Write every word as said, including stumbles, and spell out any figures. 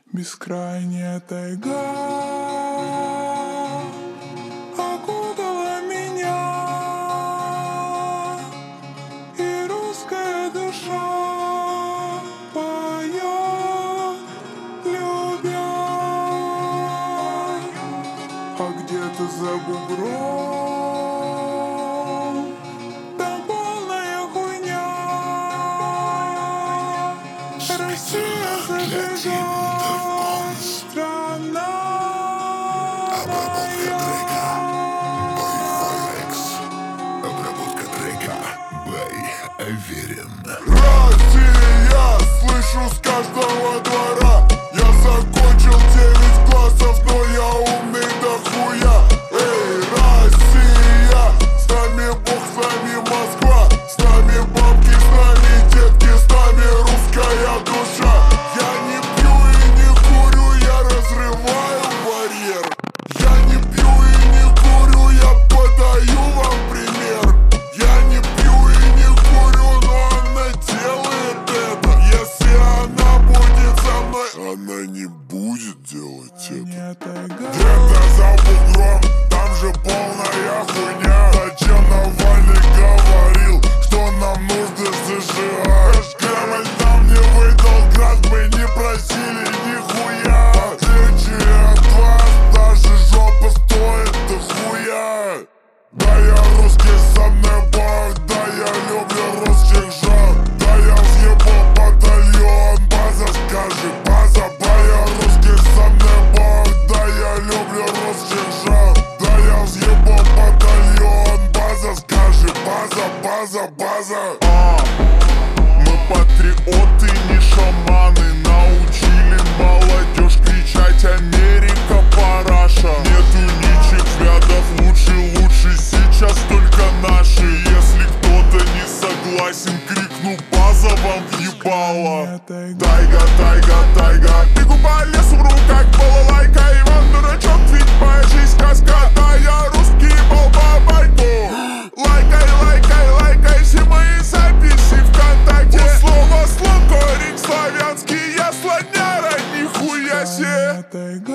Бескрайняя тайга окутала меня, и русская душа поет, любя. А где-то за бугром там полная хуйня. Россия зажигает, страна Обработка трека, бой Файрекс. моя. Обработка трека, бой Аверин. Россия, слышу с каждого двора. Я закончил девять классов, но я умный до хуя. Эй, Россия, с нами Бог, с нами Москва, с нами бабки, с нами детки, с нами русская душа. Я не пью и не курю, я разрываю барьер. Я не пью и не курю, я подаю вам пример. Я не пью и не курю, но она делает это. Если она будет со мной, она не будет делать это. Где-то за бугром, там же полная хуйня. Зачем Навальный говорил, что нам нужно зажигать? Кремль нам не выдал газ, мы не просили нихуя. В отличие от вас, даже жопа стоит дохуя. Да я русский, со мной бог, да я люблю русских жен. Да я въебал батальон, база, скажи, база. Да я русский, со мной бог, да я люблю русских жен. Да я въебал батальон, база, скажи, база, база, база. А, мы патриоты, не шаманы. Научили молодежь кричать: Америка, параша. Нету ничьих взглядов, лучше, лучше сейчас только наши. Если кто-то не согласен, крикну: база вам въебала. Тайга, тайга, тайга, бегу по лесу в руках балалайка. Иван дурачок, ведь моя жизнь сказка. Да я русский балбабайку. Лайкай, лайкай, лайкай все мои записи ВКонтакте. У слова слон, корень славянский, я слоняра, нихуя се.